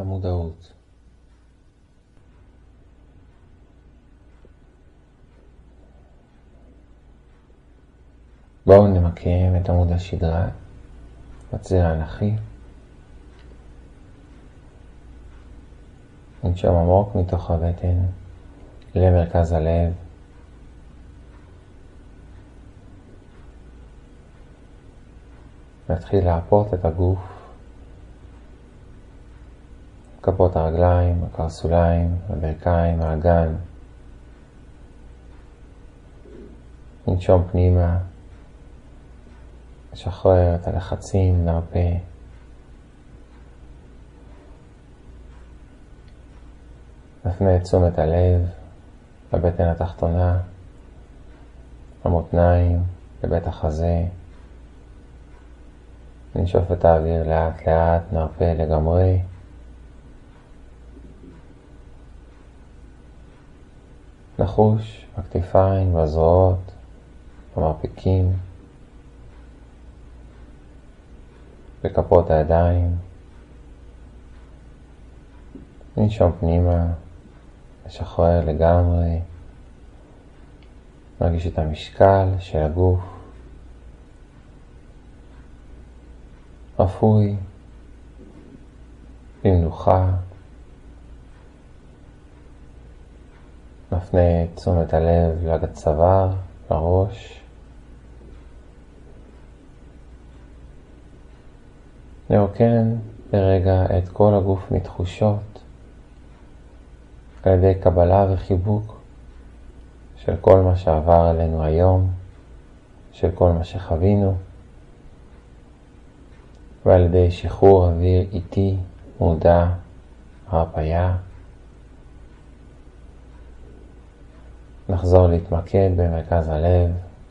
המודעות. בואו נמקם את עמוד השדרה בציר האנכי. ננשום עמוק מתוך הבטן למרכז הלב. נתחיל להפות את הגוף, כפות הרגליים, הקרסוליים, הברכיים, האגן. ננשום פנימה, נשחרר את הלחצים, נרפה. נפנה את תשומת הלב לבטן התחתונה, המותניים, לבית החזה. ננשוף את האוויר לאט לאט, נרפה לגמרי. נחוש בכתפיים, בזרועות, במרפקים, בכפות הידיים. ננשום פנימה, נשחרר לגמרי. נרגיש את המשקל של הגוף. רפוי, במנוחה. נפנה את תשומת הלב לצוואר, לראש. נרוקן ברגע את כל הגוף מתחושות, על ידי קבלה וחיבוק של כל מה שעבר עלינו היום, של כל מה שחווינו, ועל ידי שחרור אוויר איטי, מודע, הרפיה. נחזור להתמקד במרכז הלב.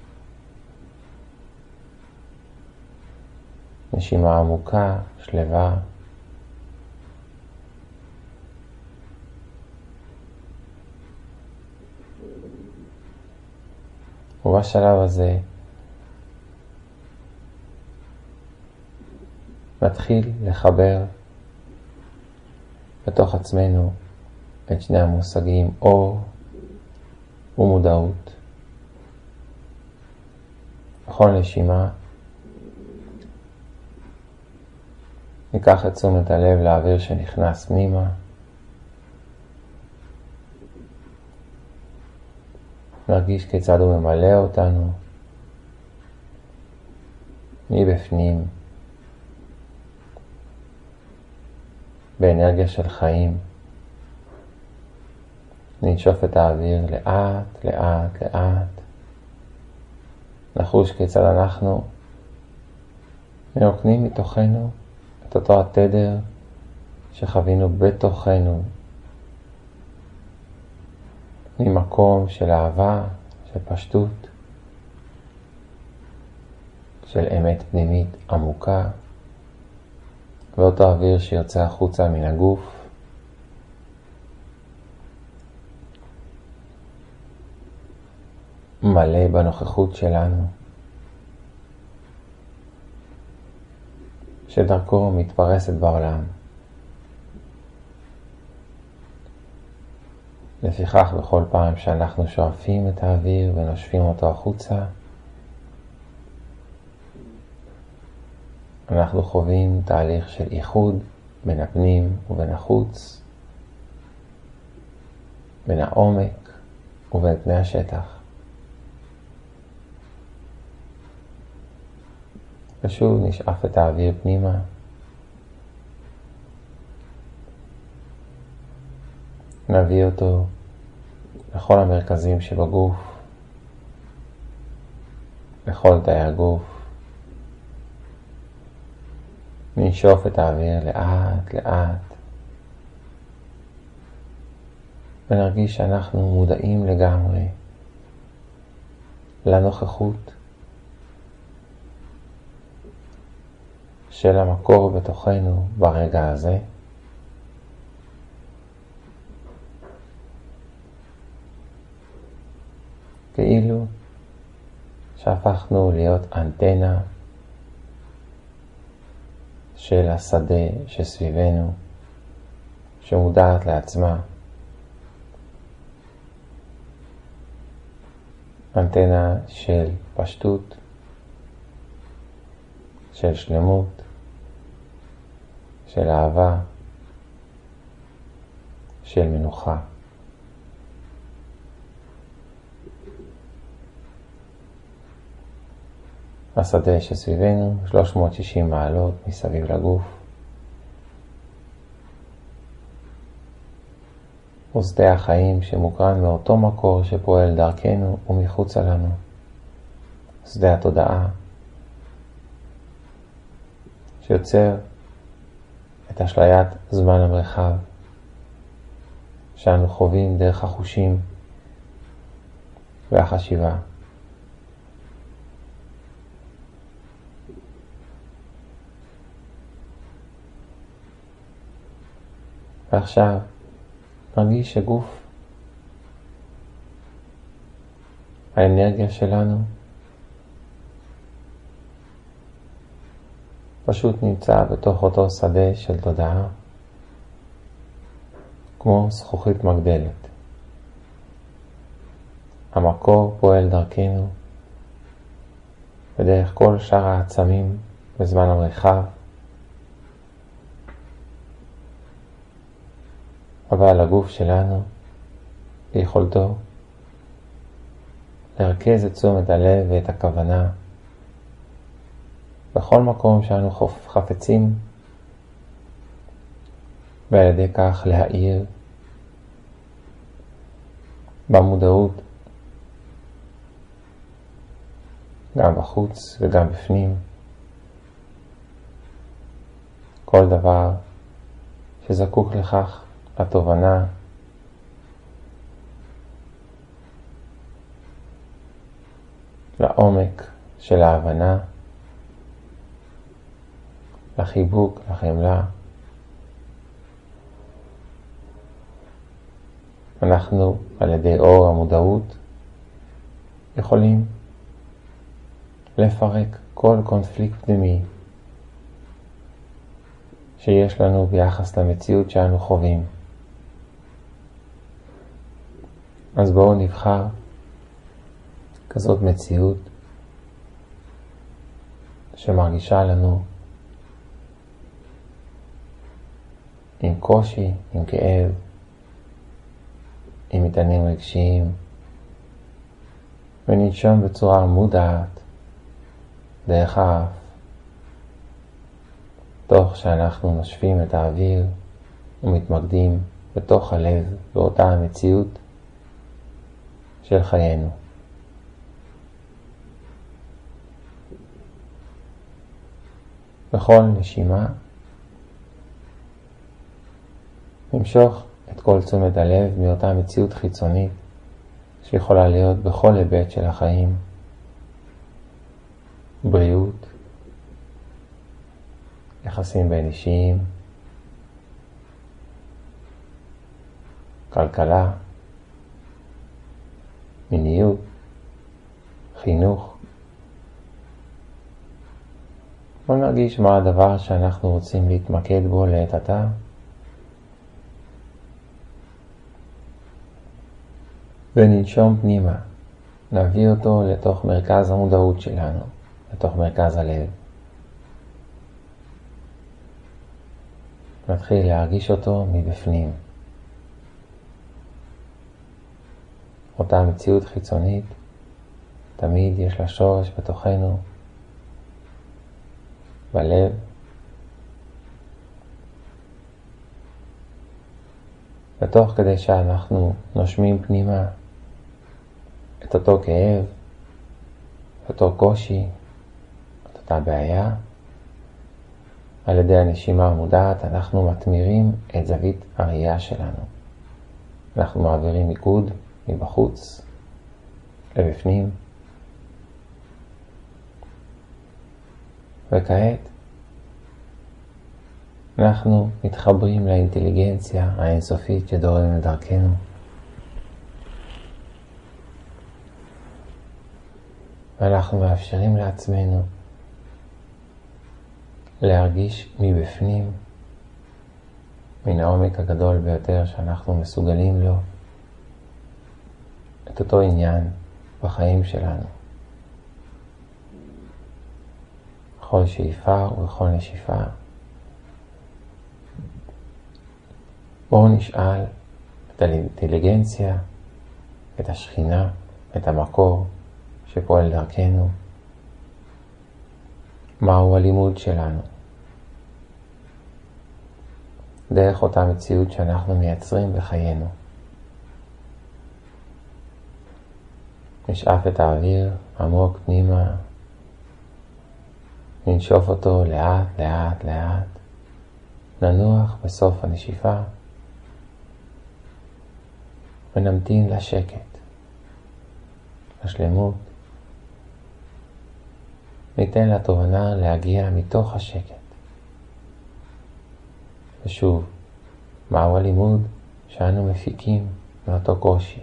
נשימה עמוקה, שלווה. ובשלב הזה נתחיל לחבר בתוך עצמנו את שני המושגים אור ומודעות. בכל נשימה ניקח את תשומת הלב לאוויר שנכנס פנימה. נרגיש כיצד הוא ממלא אותנו מבפנים באנרגיה של חיים. ננשוף את האוויר לאט לאט לאט. נחוש כיצד אנחנו מרוקנים מתוכנו את אותו התדר שחווינו בתוכנו, ממקום של אהבה, של פשטות, של אמת פנימית עמוקה, ואותו אוויר שיוצא החוצה מן הגוף מלא בנוכחות שלנו, שדרכו מתפרסת בעולם. לפיכך בכל פעם שאנחנו שואפים את האוויר ונושפים אותו החוצה, אנחנו חווים תהליך של איחוד בין הפנים ובין החוץ, בין העומק ובין פני השטח. ושוב נשאף את האוויר פנימה. נביא אותו לכל המרכזים שבגוף, לכל תאי הגוף. ננשוף את האוויר לאט לאט. ונרגיש שאנחנו מודעים לגמרי לנוכחות של המקור בתוכנו ברגע הזה. כאילו שהפכנו להיות אנטנה של השדה שסביבנו, שמודעת לעצמה, אנטנה של פשטות, של שלמות, של אהבה, של מנוחה. השדה שסביבנו 360 מעלות מסביב לגוף, ושדה החיים שמוקרן מאותו מקור שפועל דרכנו ומחוצה לנו, שדה התודעה שיוצר את אשליית זמן המרחב שאנו חווים דרך החושים והחשיבה. ועכשיו נרגיש שגוף, האנרגיה שלנו, פשוט נמצא בתוך אותו שדה של תודעה, כמו זכוכית מגדלת. המקור פועל דרכנו, ודרך כל שאר העצמים בזמן המרחב, אבל הגוף שלנו, ביכולתו לרכז את תשומת הלב ואת הכוונה בכל מקום שאנו חפצים, ועל ידי כך להאיר במודעות גם בחוץ וגם בפנים כל דבר שזקוק לכך, התובנה, לעומק של ההבנה, לחיבוק, לחמלה. אנחנו על ידי אור המודעות יכולים לפרק כל קונפליקט פנימי שיש לנו ביחס למציאות שאנו חווים. אז בואו נבחר כזאת מציאות שמרגישה לנו עם קושי, עם כאב, עם מטענים רגשיים, וננשום בצורה מודעת דרך האף, תוך שאנחנו נושפים את האוויר ומתמקדים בתוך הלב באותה המציאות של חיינו. בכל נשימה נמשוך את כל תשומת הלב מאותה מציאות חיצונית שיכולה להיות בכל היבט של החיים, בריאות, יחסים בין אישיים, כלכלה, מיניות, חינוך. בוא נרגיש מה הדבר שאנחנו רוצים להתמקד בו לעת עתה. וננשום פנימה, נביא אותו לתוך מרכז המודעות שלנו, לתוך מרכז הלב. נתחיל להרגיש אותו מבפנים. אותה מציאות חיצונית, תמיד יש לה שורש בתוכנו, בלב. ותוך כדי שאנחנו נושמים פנימה את אותו כאב, את אותו קושי, את אותה בעיה, על ידי הנשימה המודעת אנחנו מתמירים את זווית הראייה שלנו. אנחנו מעבירים מיקוד מבחוץ לבפנים. וכעת אנחנו מתחברים לאינטליגנציה האינסופית שדורמת דרכנו. ואנחנו מאפשרים לעצמנו להרגיש מבפנים מן העומק הגדול ביותר שאנחנו מסוגלים לו, את אותו עניין בחיים שלנו. בכל שאיפה ובכל נשיפה. בואו נשאל את האינטליגנציה, את השכינה, את המקור שפועל דרכנו. מהו הלימוד שלנו? דרך אותה מציאות שאנחנו מייצרים בחיינו. נשאף את האוויר עמוק פנימה, ננשוף אותו לאט לאט לאט, ננוח בסוף הנשיפה ונמתין לשקט, לשלמות. ניתן לתובנה להגיע מתוך השקט. ושוב, מהו הלימוד שאנו מפיקים מאותו קושי?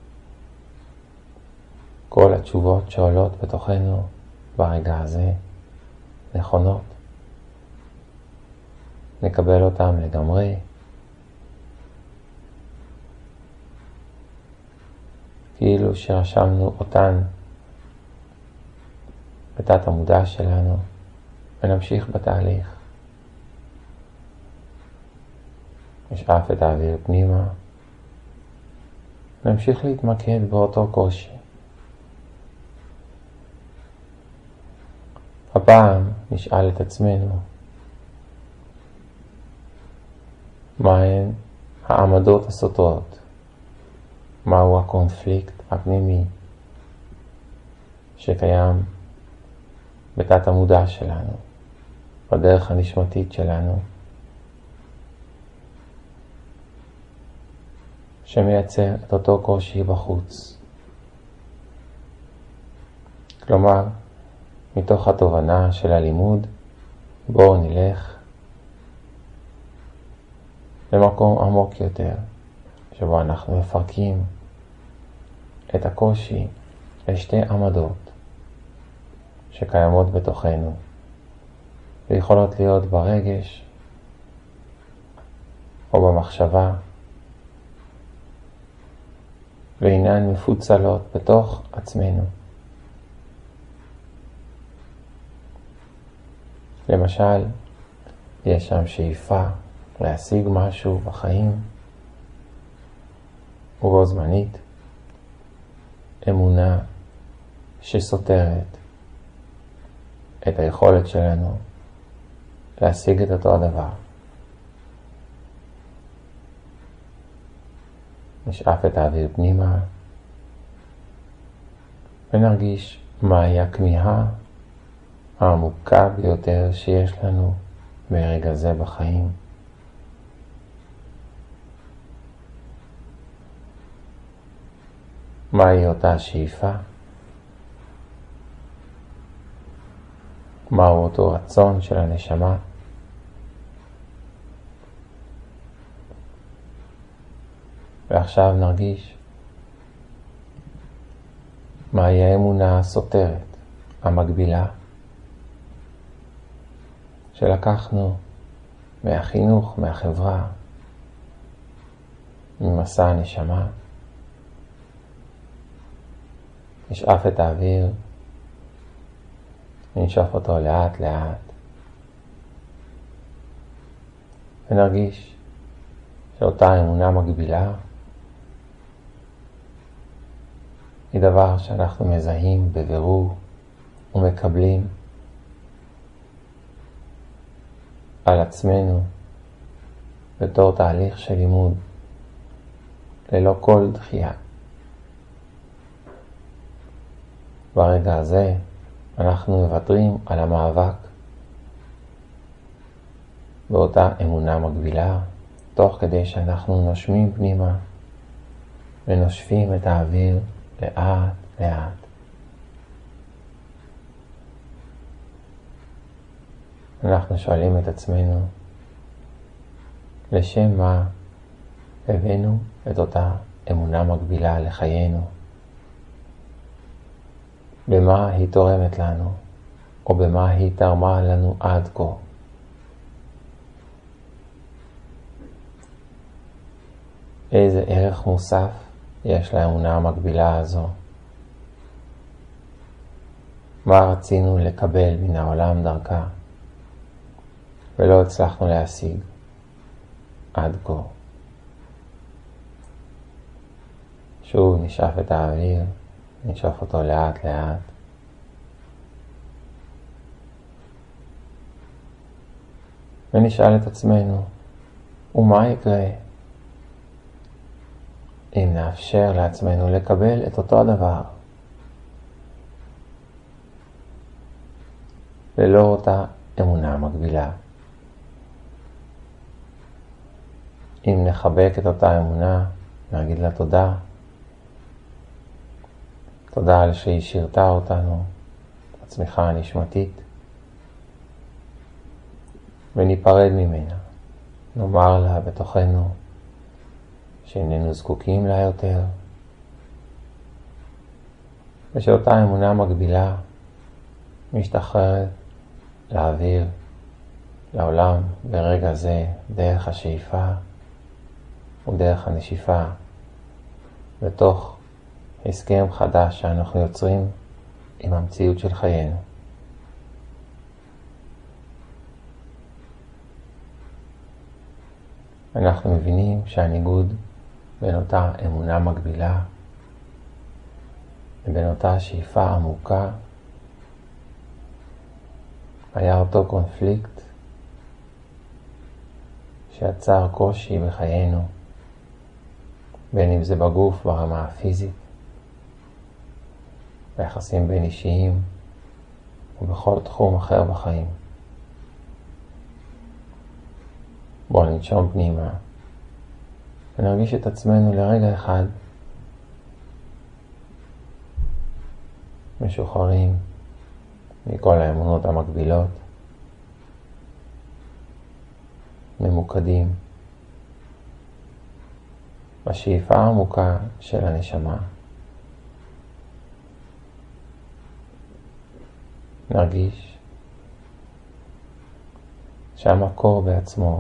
כל התשובות שעולות בתוכנו ברגע הזה נכונות. נקבל אותם לגמרי. כאילו שרשמנו אותן בתת המודע שלנו ונמשיך בתהליך. נשאף את האוויר פנימה. נמשיך להתמקד באותו קושי. הפעם נשאל את עצמנו, מהן העמדות הסותרות? מהו הקונפליקט הפנימי שקיים בתת המודע שלנו, בדרך הנשמתית שלנו, שמייצר את אותו קושי בחוץ? כלומר, מתוך התובנה של הלימוד, בואו נלך למקום עמוק יותר, שבו אנחנו מפרקים את הקושי לשתי עמדות שקיימות בתוכנו, ויכולות להיות ברגש או במחשבה, ואינן מפוצלות בתוך עצמנו. למשל, יש שם שאיפה להשיג משהו בחיים, ובו זמנית אמונה שסותרת את היכולת שלנו להשיג את אותו הדבר. נשאף את האוויר פנימה ונרגיש מהי הכמיהה העמוקה ביותר שיש לנו ברגע זה בחיים. מהי אותה שאיפה? מהו אותו רצון של הנשמה? ועכשיו נרגיש מהי האמונה הסותרת, המקבילה, שלקחנו מהחינוך, מהחברה, ממסע הנשמה. נשאף את האוויר, ננשוף אותו לאט לאט, ונרגיש שאותה אמונה מקבילה היא דבר שאנחנו מזהים בבירור ומקבלים על עצמנו בתור תהליך של לימוד ללא כל דחייה. ברגע הזה אנחנו מוותרים על המאבק באותה אמונה מקבילה, תוך כדי שאנחנו נושמים פנימה ונושפים את האוויר לאט לאט. אנחנו שואלים את עצמנו, לשם מה הבאנו את אותה אמונה מקבילה לחיינו? במה היא תורמת לנו, או במה היא תרמה לנו עד כה? איזה ערך מוסף יש לאמונה המקבילה הזו? מה רצינו לקבל מן העולם דרכה ולא הצלחנו להשיג עד כה? שוב נשאף את האוויר, נשאף אותו לאט לאט. ונשאל את עצמנו, ומה יקרה אם נאפשר לעצמנו לקבל את אותו הדבר, ללא אותה אמונה מקבילה? אם נחבק את אותה אמונה, נגיד לה תודה, תודה על שהיא שירתה אותנו בצמיחה הנשמתית, וניפרד ממנה, נאמר לה בתוכנו שאיננו זקוקים לה יותר, ושאותה אמונה מקבילה משתחררת לאוויר, לעולם ברגע זה, דרך השאיפה ודרך הנשיפה, בתוך הסכם חדש שאנחנו יוצרים עם המציאות של חיינו. אנחנו מבינים שהניגוד בין אותה אמונה מקבילה לבין אותה שאיפה עמוקה היה אותו קונפליקט שיצר קושי בחיינו, בין אם זה בגוף ברמה הפיזית, ביחסים בין אישיים ובכל תחום אחר בחיים. בואו ננשום פנימה ונרגיש את עצמנו לרגע אחד משוחררים מכל האמונות המקבילות, ממוקדים בשאיפה העמוקה של הנשמה. נרגיש שהמקור בעצמו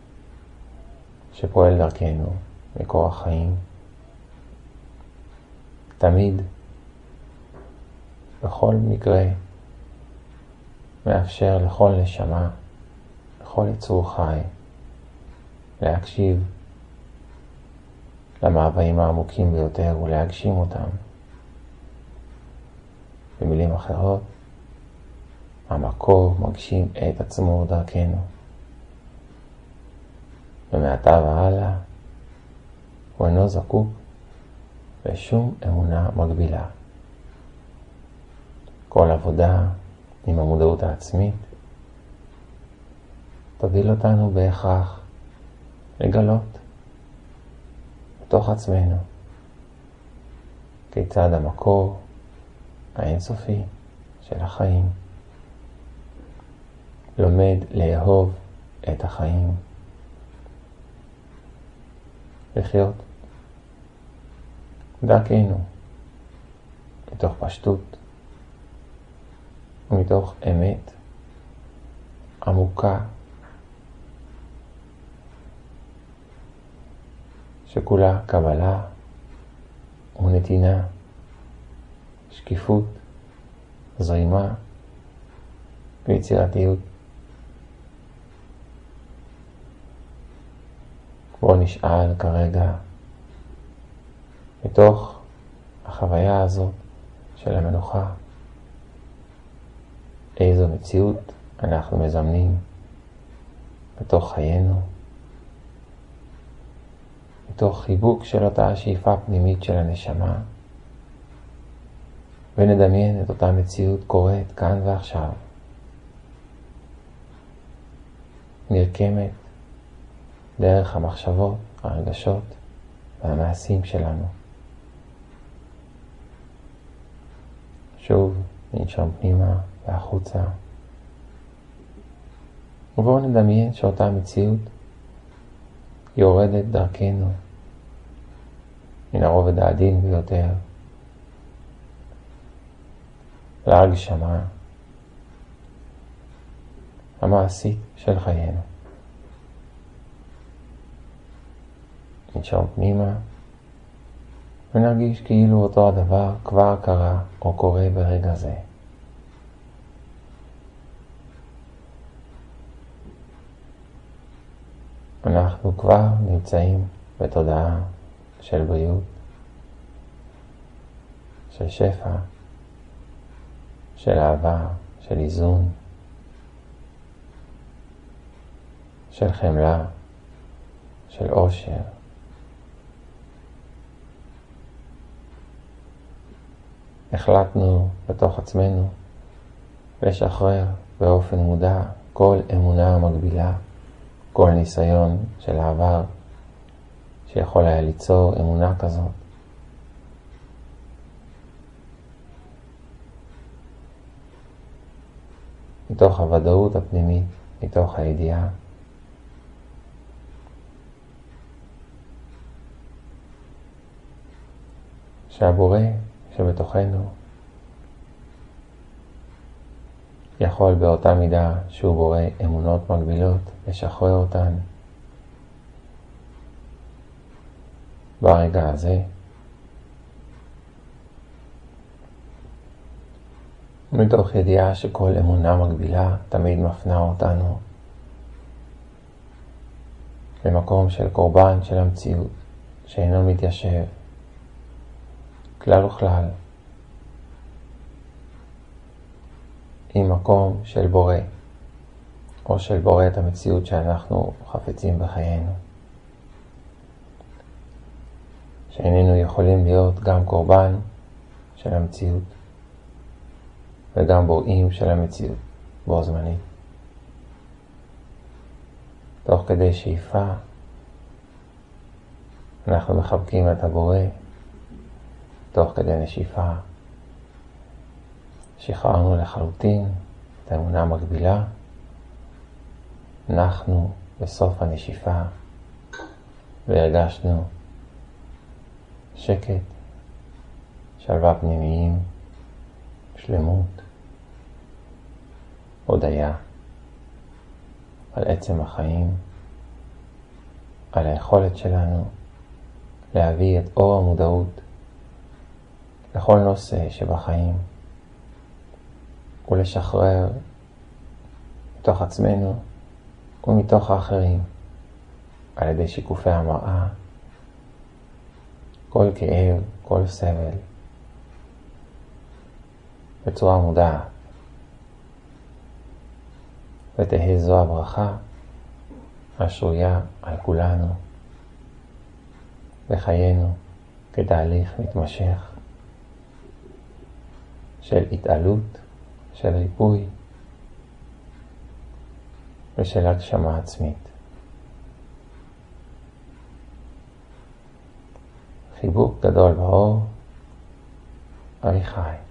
שפועל דרכנו, מקור החיים, תמיד, בכל מקרה, מאפשר לכל נשמה, לכל יצור חי, להקשיב למאוויים העמוקים ביותר ולהגשים אותם. במילים אחרות, המקור מגשים את עצמו דרכנו. ומעתה והלאה הוא אינו זקוק לשום אמונה מקבילה. כל עבודה עם המודעות העצמית תוביל אותנו בהכרח לגלות בתוך עצמנו כיצד המקור האינסופי של החיים לומד לאהוב את החיים, לחיות דרכנו מתוך פשטות ומתוך אמת עמוקה שכולה קבלה ונתינה, שקיפות, זרימה ויצירתיות. בוא נשאל כרגע מתוך החוויה הזאת של המנוחה, איזו מציאות אנחנו מזמנים בתוך חיינו, מתוך חיבוק של אותה השאיפה פנימית של הנשמה, ונדמיין את אותה מציאות קורית כאן ועכשיו, נרקמת דרך המחשבות, הרגשות והמעשים שלנו. שוב ננשום פנימה והחוצה, ובואו נדמיין שאותה מציאות יורדת דרכנו מן הרובד העדין ביותר להגשמה המעשית של חיינו. ננשום פנימה ונרגיש כאילו אותו הדבר כבר קרה או קורה ברגע זה. אנחנו כבר נמצאים בתודעה של בריאות, של שפע, של אהבה, של איזון, של חמלה, של עושר. החלטנו בתוך עצמנו לשחרר באופן מודע כל אמונה מגבילה, כל ניסיון של העבר שיכול היה ליצור אמונה כזאת. מתוך הוודאות הפנימית, מתוך הידיעה שהבורא שבתוכנו יכול באותה מידה שהוא בורא אמונות מגבילות לשחרר אותן ברגע הזה. מתוך ידיעה שכל אמונה מגבילה תמיד מפנה אותנו למקום של קורבן של המציאות שאינו מתיישב כלל וכלל עם מקום של בורא או של בורא את המציאות שאנחנו חפצים בחיינו, שאיננו יכולים להיות גם קורבן של המציאות וגם בוראים של המציאות בו זמנית. תוך כדי שאיפה אנחנו מחבקים את הבורא, תוך כדי נשיפה שחררנו לחלוטין את האמונה המגבילה. אנחנו בסוף הנשיפה והרגשנו שקט, שלווה פנימיים, שלמות, הודיה על עצם החיים, על היכולת שלנו להביא את אור המודעות לכל נושא שבחיים ולשחרר מתוך עצמנו ומתוך האחרים על ידי שיקופי המראה כל כאב, כל סבל בצורה מודעת. ותהי זו הברכה השרויה על כולנו בחיינו כתהליך מתמשך של התעלות, של ריפוי ושל הגשמה עצמית. חיבוק גדול באור, אביחי.